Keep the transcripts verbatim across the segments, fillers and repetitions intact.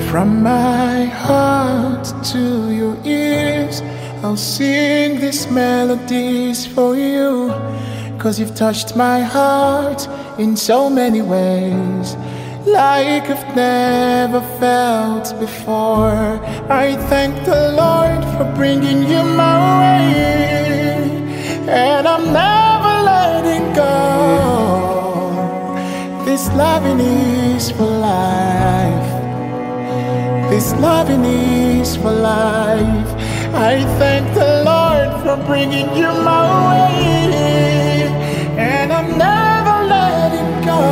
From my heart to your ears, I'll sing these melodies for you. 'Cause you've touched my heart in so many ways, like I've never felt before. I thank the Lord for bringing you my way, and I'm never letting go. This loving is for life. This loving is for life. I thank the Lord for bringing you my way, and I'm never letting go.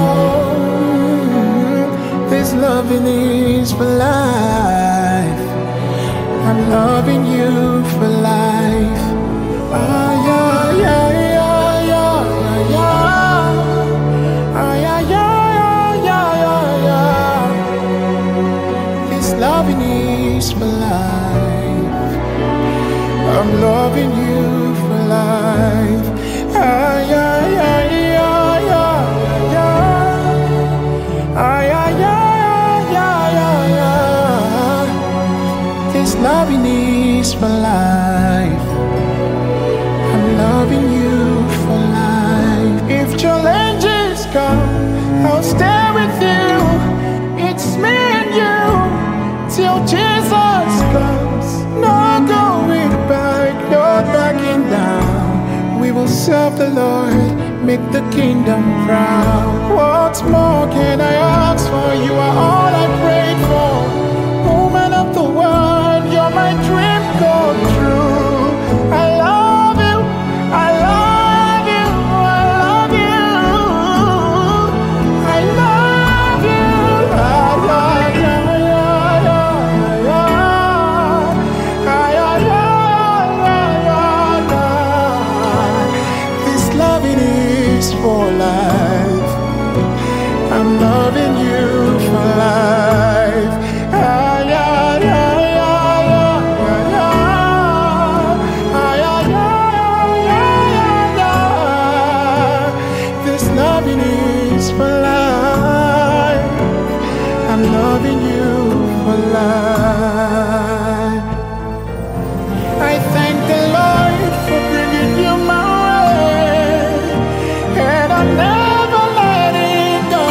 This loving is for life. I'm loving you for life. Ah, yeah, yeah, yeah, yeah, yeah. Ah, yeah, yeah, yeah, yeah, yeah. This loving is for life. I'm loving you for life. Ah, yeah, yeah, yeah, yeah, yeah. Ah, yeah, yeah, yeah, yeah, yeah. This loving is for life. I'm loving you for life. If challenges come, I'll stay with you. It's me and you till Jesus comes. No going back, no backing down. We will serve the Lord, make the kingdom proud. What more can I ask for? You are all I prayed for. Woman of the world, you're my dream come true. I love you, I love you, I love you. I love you. Ah, yeah, yeah, yeah, yeah, yeah. Ah, yeah, yeah, yeah, yeah, yeah. This loving is for life. I'm loving you for life. Ah, yeah, yeah, yeah, yeah, yeah. Ah, yeah, yeah, yeah, yeah. This loving is for life. I'm loving you for life. I thank the Lord for bringing you my way, and I'm never letting go.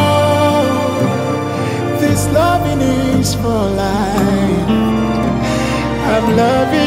This loving is for life. I'm loving